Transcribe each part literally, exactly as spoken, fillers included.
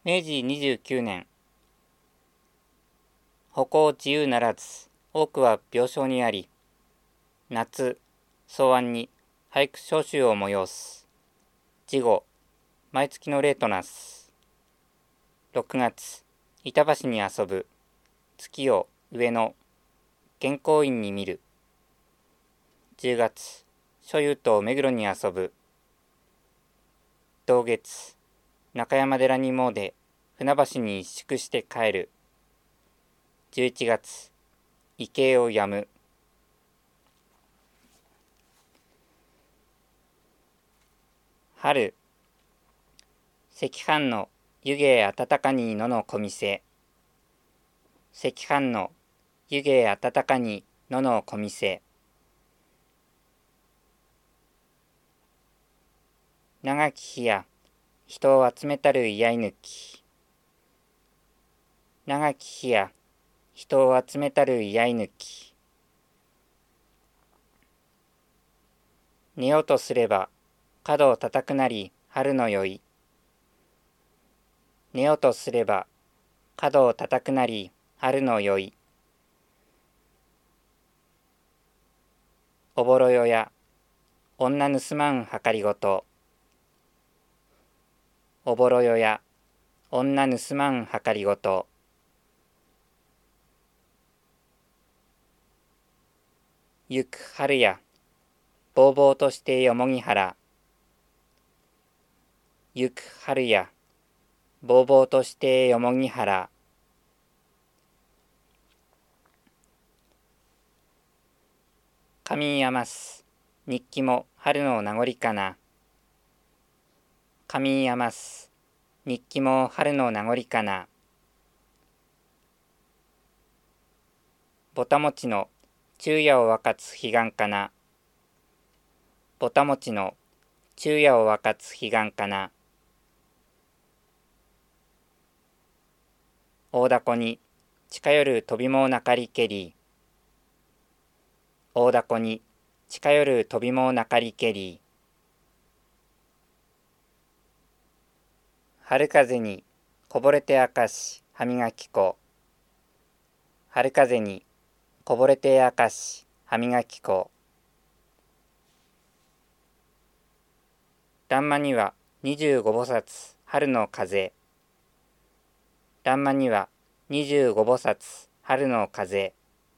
めいじにじゅうきゅうねん、歩行自由ならず、多くは病床にあり、夏、草案に俳句召集を催す。次号、毎月の例となす。ろくがつ、板橋に遊ぶ。月を上の原稿院に見る。じゅうがつ、所有と目黒に遊ぶ。同月、中山寺に詣、船橋に一宿して帰る。じゅういちがつ、畏敬をやむ。春、赤飯の湯気温かに野の小店。赤飯の湯気温かに野の小店。長き日や人を集めたる居合抜き。長き日や人を集めたる居合抜き。寝ようとすれば角を叩くなり春の宵。寝ようとすれば角を叩くなり春の宵。おぼろよや女盗まんはかりごと。おぼろよや女盗まんはかりごと。ゆく春やぼうぼうとしてよもぎ原。ゆく春やぼうぼうとしてよもぎ原。上山す日記も春の名残かな。上山す日記も春の名残かな。ぼたもちの昼夜を分かつ彼岸かな。ぼたもちの昼夜を分かつ彼岸かな。大凧に近寄る飛びもなかりけり。大凧に近寄る飛びもなかりけり。春風にこぼれて明かし歯磨き粉。春風にこぼれて明かし歯磨き粉。欄間には二十五菩薩春の風。欄間には二十五菩薩春の風。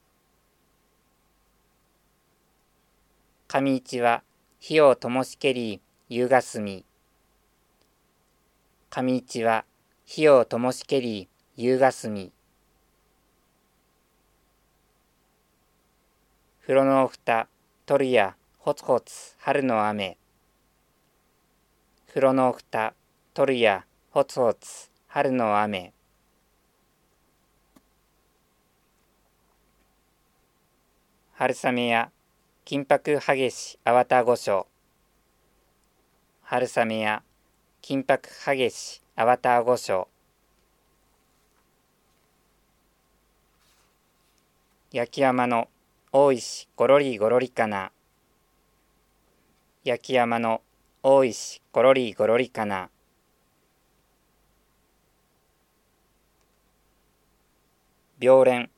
上市は火を灯しけり夕がすみ。上市は火を灯しけり夕がすみ。風呂のふた取るやほつほつ春の雨。風呂のふた取るやほつほつ春の雨。春雨や金箔はげしあわたごしょ。春雨や金箔はげしあわたごしょ。焼き山の大石ごろりごろりかな。焼き山の大石ごろりごろりかな。病連。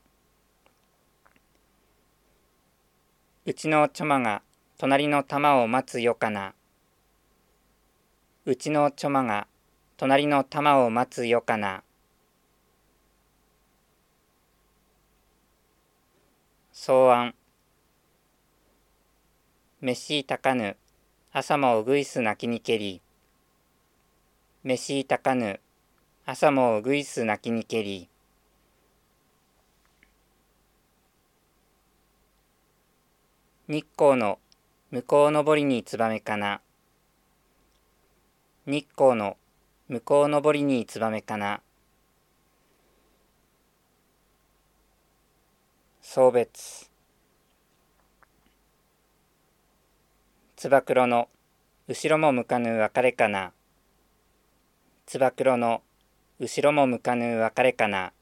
うちのちょまが隣の玉を待つよかな。うちのちょまが隣の玉を待つよかな。草案。飯たかぬ朝もうぐいす泣きにけり。飯たかぬ朝もうぐいす泣きにけり。日光の向こうのぼりにつばめかな。日光の向こうのぼりにつばめかな。送別。つば九郎の後ろも向かぬ別れかな。つば九郎の後ろも向かぬ別れかな。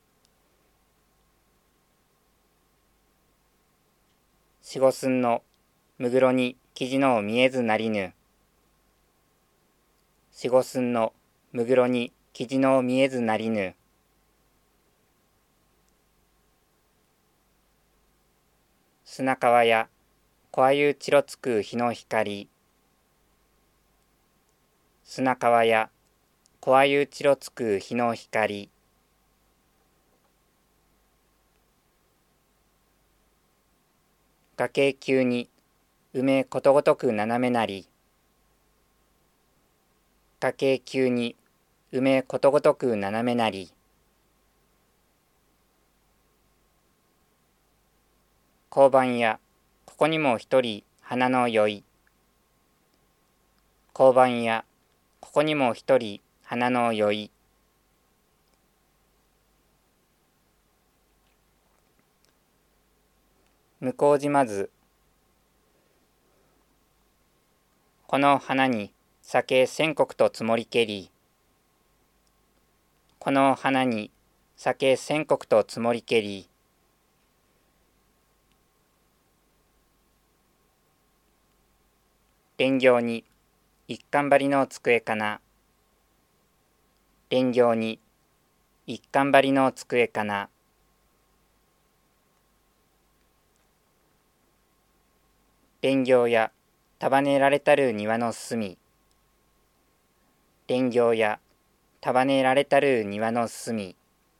四五寸のむぐろに生地の見えずなりぬ。四五寸のむぐろに生地の見えずなりぬ。砂川や小あゆちろつく日の光。砂川や小あゆちろつく日の光。崖急に梅ことごとく斜めなり。崖急に梅ことごとく斜めなり。交番やここにも一人花のよい。交番やここにも一人花のよい。向島津。この花に酒千石と積もりけり。この花に酒千石と積もりけり。蓮行に一貫張りの机かな。蓮行に一貫張りの机かな。蓮行や束ねられたる庭の隅。蓮行や束ねられたる庭の隅。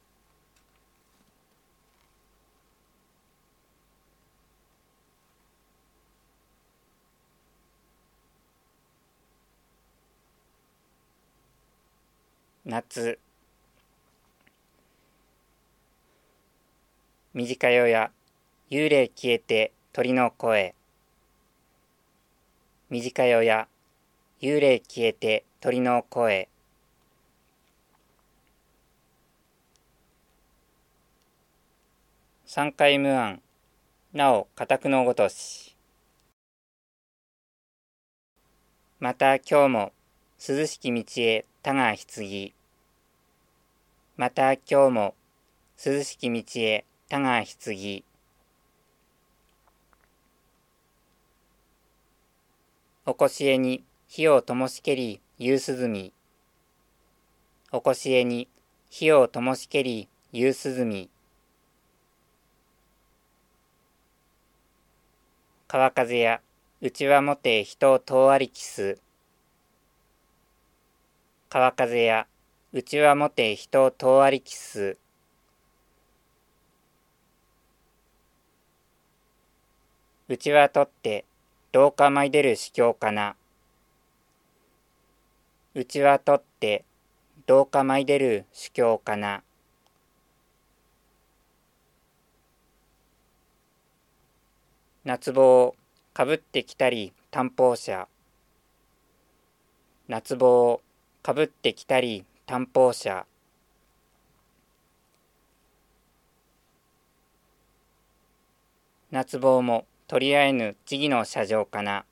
夏。短夜や幽霊消えて鳥の声。短夜や幽霊消えて鳥の声。三回無案、なお家宅のごとし。また今日も涼しき道へ他が棺。また今日も涼しき道へ他が棺。おこしえに火を灯しけり夕涼み。おこしえに火を灯しけり夕涼み。川風やうちわもて人遠ありきす。川風やうちわもて人遠ありきす。うちわとって廊下まいでる司教かな。うちわとって廊下まいでる司教かな。夏帽かぶってきたり担保者。夏帽かぶってきたり担保者。夏帽も取り合えぬちぎの車上かな。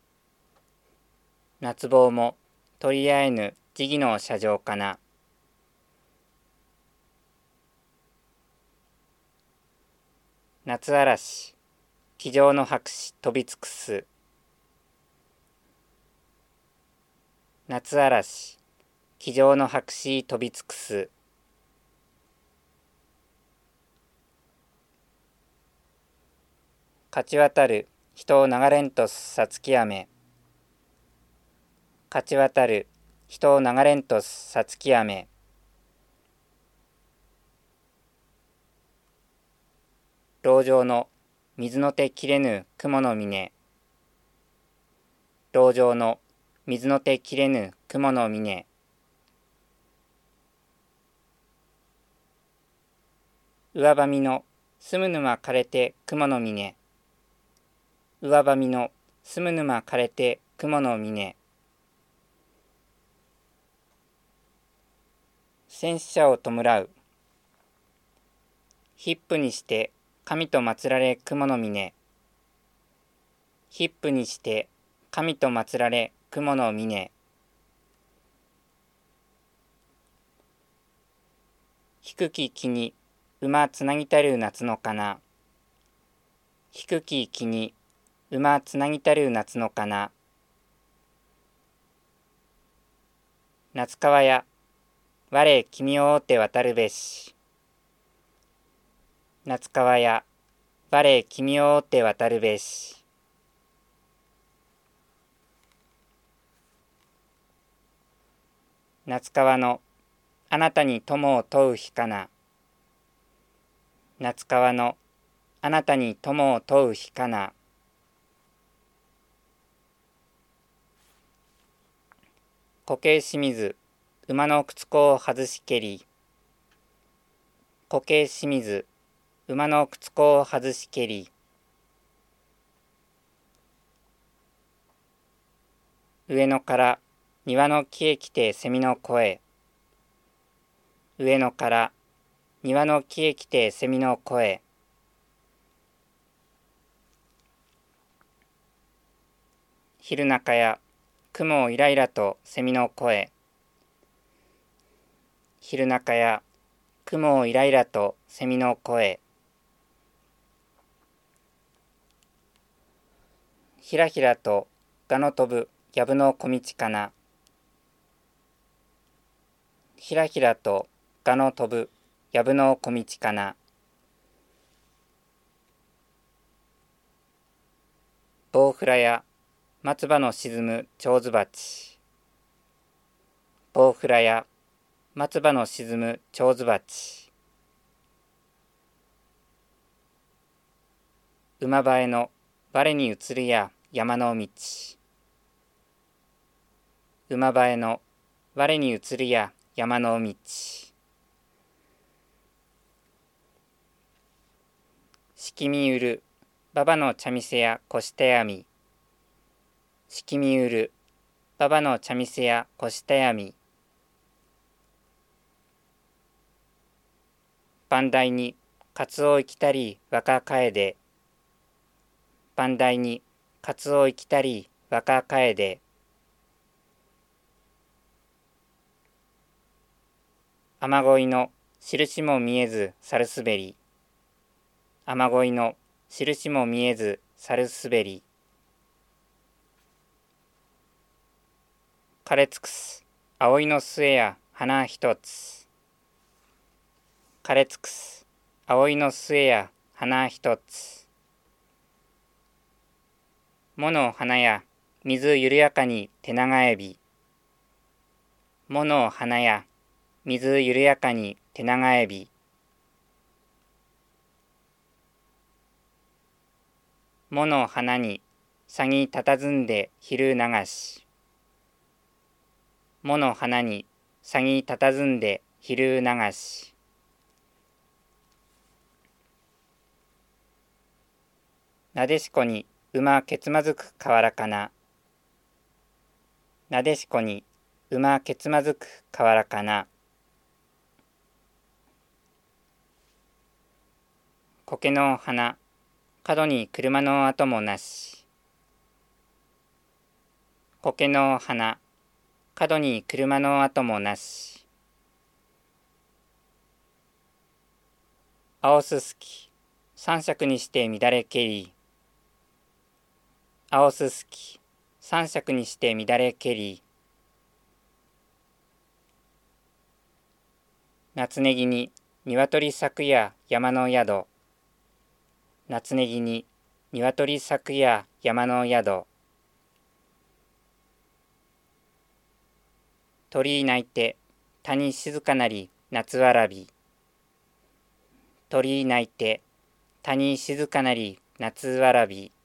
夏帽も取り合えぬちぎの車上かな。夏嵐、机上の白紙飛び尽くす。夏嵐、机上の白紙飛び尽くす。勝ち渡る人を流れんとすさつき雨。勝ち渡る人を流れんとすさつき雨。籠城の水の手切れぬ雲の峰。籠城の水の手切れぬ雲の峰。上ばみの住む沼枯れて雲の峰。上ばみの住む沼枯れて雲の峰。戦死者を弔う。ヒップにして神と祀られ雲の峰。ヒップにして神と祀られ雲の峰。低き木に馬つなぎたる夏のかな。低き木に馬つなぎたる夏のかな。夏川や我君を追って渡るべし。夏川や我君を追って渡るべし。夏川のあなたに友を問う日かな。夏川のあなたに友を問う日かな。固形清水馬の靴子を外しけり。固形清水馬の靴子を外しけり。上野から庭の木へ来て蝉の声。上野から庭の木へ来て蝉の声。昼中や雲をイライラと蝉の声。昼中や雲をイライラと蝉の声。ひらひらと蛾の飛ぶ藪の小道かな。ひらひらと蛾の飛ぶ藪の小道かな。棒フラや松葉の沈む蝶ズバチ。棒フラや松葉の沈む蝶ズバチ。馬場への我に移るや山の道。馬場への我に移るや山の道。しきみうる馬場の茶店やこしたやみ。しきみうる馬場の茶店やこしたやみ。番台にカツオ生きたり若かえで。番台にカツオ生きたり若かえで。雨乞いの印も見えず猿すべり。雨乞いの印も見えず猿すべり。枯れ尽くす葵の末や花一つ。枯れ尽くす葵の末や花一つ。もの花や水緩やかに手長エビ。もの花や水緩やかに手長エビ。もの花にさぎたたずんで昼流し。もの花にさぎたたずんで昼流し。なでしこに馬けつまずく河原かな。なでしこに馬けつまずく河原かな。苔の花角に車の跡もなし。苔の花角に車の跡もなし。青すすき三尺にして乱れけり。青すすき三尺にして乱れけり。夏ネギに鶏咲くや山の宿。夏ネギに鶏咲くや山の宿。鳥居鳴いて谷静かなり夏わらび。鳥居鳴いて谷静かなり夏わらび。